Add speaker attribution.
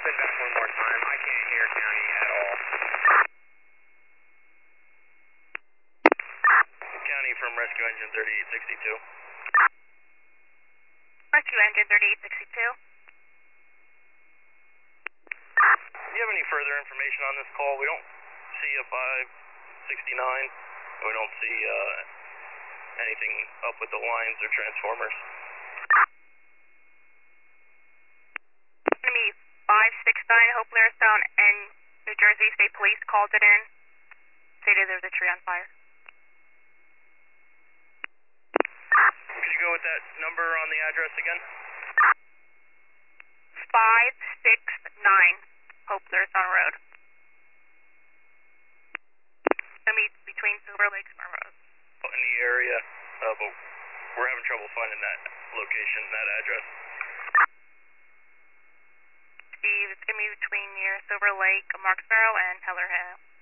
Speaker 1: Spin back one more time. I can't hear county at all.
Speaker 2: County from Rescue Engine 3862.
Speaker 3: Rescue Engine 3862.
Speaker 2: Do you have any further information on this call? We don't see a 569. We don't see anything up with the lines or transformers.
Speaker 3: Enemy 569, Hope Laristone, and New Jersey State Police called it in. Stated there was a tree on fire.
Speaker 2: Could you go with that number on the address again?
Speaker 3: 569, Hope Laristone Road. Enemy between Silver Lake and Rose.
Speaker 2: In the area, but we're having trouble finding that location, that address.
Speaker 3: Steve, it's going to be between near Silver Lake, Marksboro, and Heller Hill.